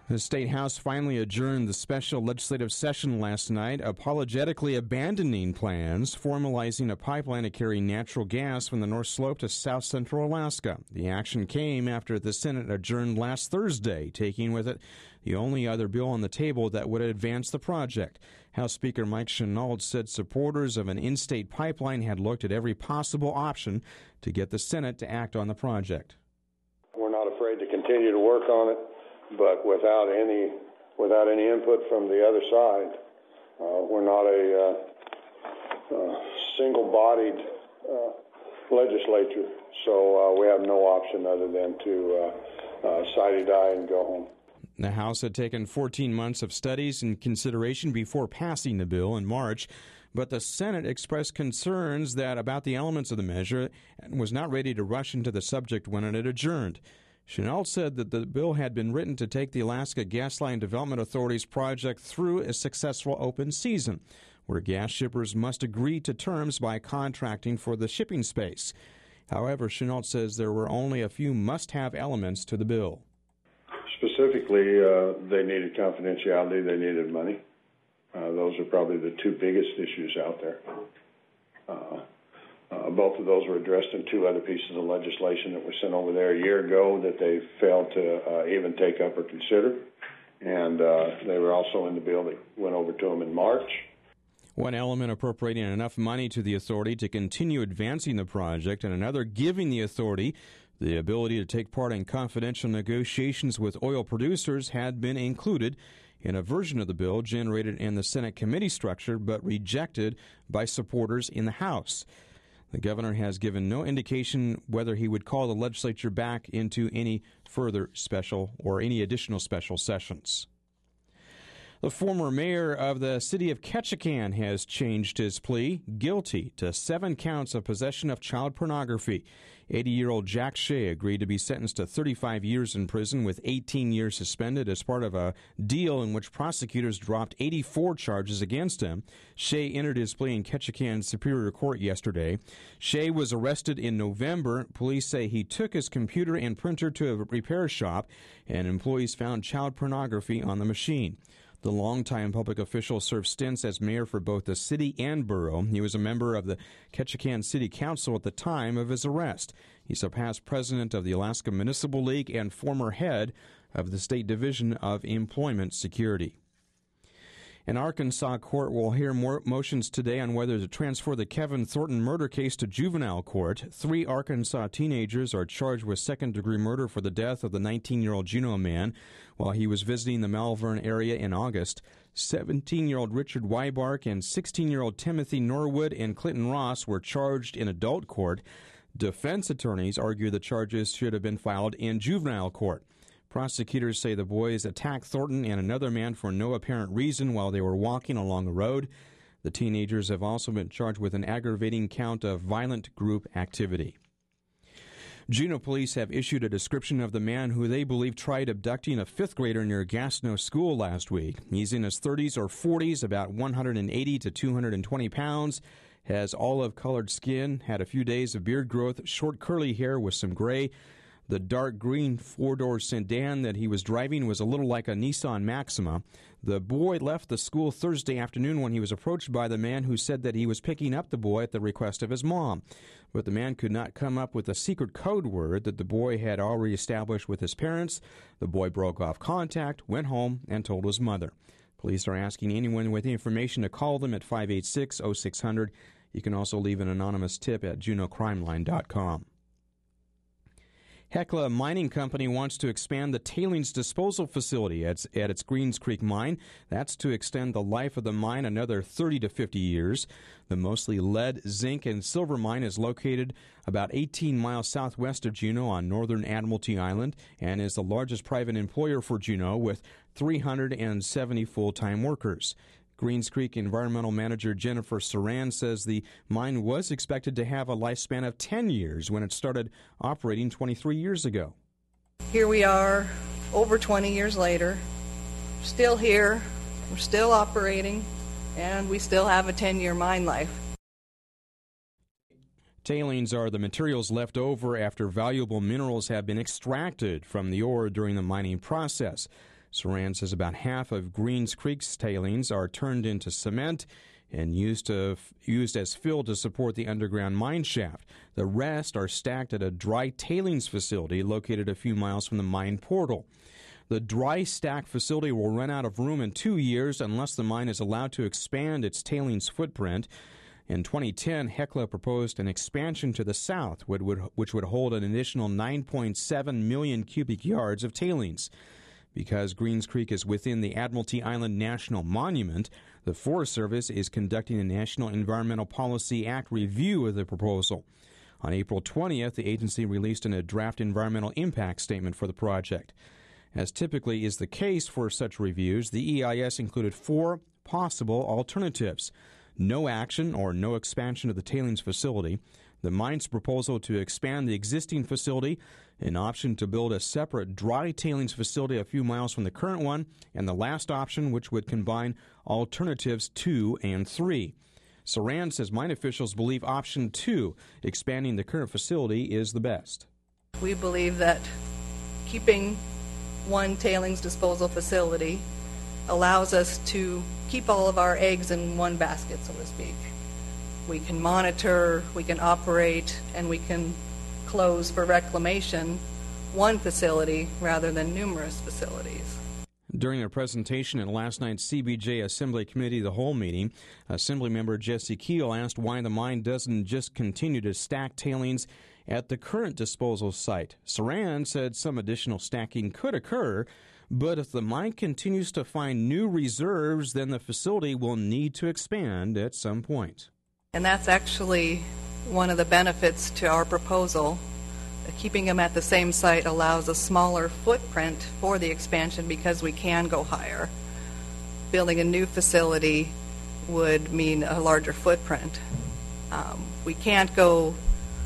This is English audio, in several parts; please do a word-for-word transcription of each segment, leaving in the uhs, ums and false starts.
The State House finally adjourned the special legislative session last night, apologetically abandoning plans formalizing a pipeline to carry natural gas from the North Slope to south central Alaska. The action came after the Senate adjourned last Thursday, taking with it the only other bill on the table that would advance the project. House Speaker Mike Chenault said supporters of an in-state pipeline had looked at every possible option to get the Senate to act on the project. We're not afraid to continue to work on it. But without any without any input from the other side, uh, we're not a uh, uh, single-bodied uh, legislature, so uh, we have no option other than to uh, uh, side-die and go home. The House had taken fourteen months of studies and consideration before passing the bill in March, but the Senate expressed concerns that about the elements of the measure and was not ready to rush into the subject when it had adjourned. Chenault said that the bill had been written to take the Alaska Gasline Development Authority's project through a successful open season, where gas shippers must agree to terms by contracting for the shipping space. However, Chenault says there were only a few must-have elements to the bill. Specifically, uh, they needed confidentiality, they needed money. Uh, those are probably the two biggest issues out there. Uh, Uh, both of those were addressed in two other pieces of legislation that were sent over there a year ago that they failed to uh, even take up or consider. And uh, they were also in the bill that went over to them in March. One element appropriating enough money to the authority to continue advancing the project, and another giving the authority the ability to take part in confidential negotiations with oil producers had been included in a version of the bill generated in the Senate committee structure but rejected by supporters in the House. The governor has given no indication whether he would call the legislature back into any further special or any additional special sessions. The former mayor of the city of Ketchikan has changed his plea, guilty to seven counts of possession of child pornography. eighty-year-old Jack Shea agreed to be sentenced to thirty-five years in prison with eighteen years suspended as part of a deal in which prosecutors dropped eighty-four charges against him. Shea entered his plea in Ketchikan Superior Court yesterday. Shea was arrested in November. Police say he took his computer and printer to a repair shop, and employees found child pornography on the machine. The longtime public official served stints as mayor for both the city and borough. He was a member of the Ketchikan City Council at the time of his arrest. He's a past president of the Alaska Municipal League and former head of the State Division of Employment Security. An Arkansas court will hear more motions today on whether to transfer the Kevin Thornton murder case to juvenile court. Three Arkansas teenagers are charged with second-degree murder for the death of the nineteen-year-old Juneau man while he was visiting the Malvern area in August. seventeen-year-old Richard Weibark and sixteen-year-old Timothy Norwood and Clinton Ross were charged in adult court. Defense attorneys argue the charges should have been filed in juvenile court. Prosecutors say the boys attacked Thornton and another man for no apparent reason while they were walking along the road. The teenagers have also been charged with an aggravating count of violent group activity. Juneau police have issued a description of the man who they believe tried abducting a fifth grader near Gastineau School last week. He's in his thirties or forties, about one hundred eighty to two hundred twenty pounds, has olive-colored skin, had a few days of beard growth, short curly hair with some gray. The dark green four-door sedan that he was driving was a little like a Nissan Maxima. The boy left the school Thursday afternoon when he was approached by the man who said that he was picking up the boy at the request of his mom. But the man could not come up with a secret code word that the boy had already established with his parents. The boy broke off contact, went home, and told his mother. Police are asking anyone with information to call them at five eight six, oh six hundred. You can also leave an anonymous tip at juneau crime line dot com. Hecla Mining Company wants to expand the tailings disposal facility at, at its Greens Creek mine. That's to extend the life of the mine another thirty to fifty years. The mostly lead, zinc, and silver mine is located about eighteen miles southwest of Juneau on northern Admiralty Island and is the largest private employer for Juneau with three hundred seventy full-time workers. Greens Creek Environmental Manager Jennifer Saran says the mine was expected to have a lifespan of ten years when it started operating twenty-three years ago. Here we are, over twenty years later, still here, we're still operating, and we still have a ten-year mine life. Tailings are the materials left over after valuable minerals have been extracted from the ore during the mining process. Saran says about half of Greens Creek's tailings are turned into cement and used to used as fill to support the underground mine shaft. The rest are stacked at a dry tailings facility located a few miles from the mine portal. The dry stack facility will run out of room in two years unless the mine is allowed to expand its tailings footprint. In twenty ten, Hecla proposed an expansion to the south, which would, which would hold an additional nine point seven million cubic yards of tailings. Because Greens Creek is within the Admiralty Island National Monument, the Forest Service is conducting a National Environmental Policy Act review of the proposal. On April twentieth, the agency released a draft environmental impact statement for the project. As typically is the case for such reviews, the E I S included four possible alternatives: no action or no expansion of the tailings facility, the mine's proposal to expand the existing facility, an option to build a separate dry tailings facility a few miles from the current one, and the last option, which would combine alternatives two and three. Saran says mine officials believe option two, expanding the current facility, is the best. We believe that keeping one tailings disposal facility allows us to keep all of our eggs in one basket, so to speak. We can monitor, we can operate, and we can close for reclamation one facility rather than numerous facilities. During a presentation at last night's C B J Assembly Committee of the Whole meeting, Assemblymember Jesse Keel asked why the mine doesn't just continue to stack tailings at the current disposal site. Saran said some additional stacking could occur, but if the mine continues to find new reserves, then the facility will need to expand at some point. And that's actually one of the benefits to our proposal. Keeping them at the same site allows a smaller footprint for the expansion because we can go higher. Building a new facility would mean a larger footprint. Um, we can't go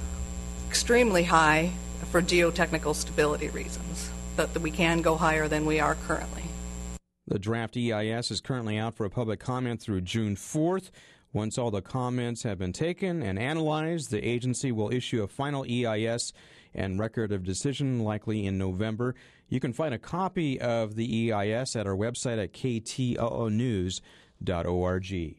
extremely high for geotechnical stability reasons, but we can go higher than we are currently. The draft E I S is currently out for a public comment through June fourth. Once all the comments have been taken and analyzed, the agency will issue a final E I S and record of decision likely in November. You can find a copy of the E I S at our website at k t o o news dot org.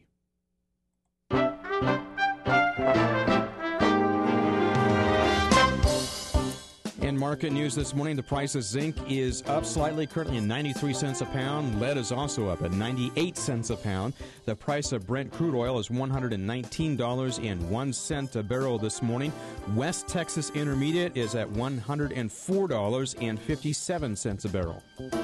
In market news this morning, the price of zinc is up slightly, currently at ninety-three cents a pound. Lead is also up at ninety-eight cents a pound. The price of Brent crude oil is one hundred nineteen dollars and one cent a barrel this morning. West Texas Intermediate is at one hundred four dollars and fifty-seven cents a barrel.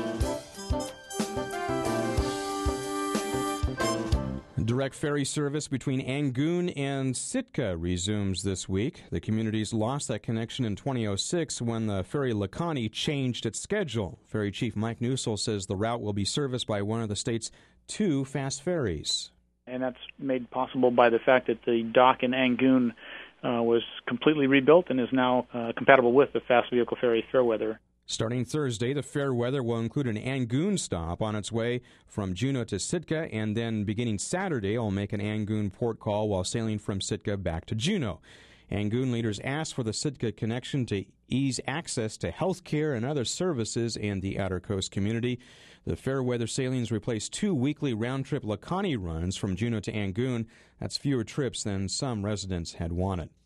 Direct ferry service between Angoon and Sitka resumes this week. The communities lost that connection in twenty oh six when the ferry Lakhani changed its schedule. Ferry Chief Mike Newsell says the route will be serviced by one of the state's two fast ferries. And that's made possible by the fact that the dock in Angoon uh, was completely rebuilt and is now uh, compatible with the fast vehicle ferry Fairweather. Starting Thursday, the Fairweather will include an Angoon stop on its way from Juneau to Sitka, and then beginning Saturday, it will make an Angoon port call while sailing from Sitka back to Juneau. Angoon leaders asked for the Sitka connection to ease access to health care and other services in the Outer Coast community. The Fairweather sailings replace two weekly round-trip Lakhani runs from Juneau to Angoon. That's fewer trips than some residents had wanted.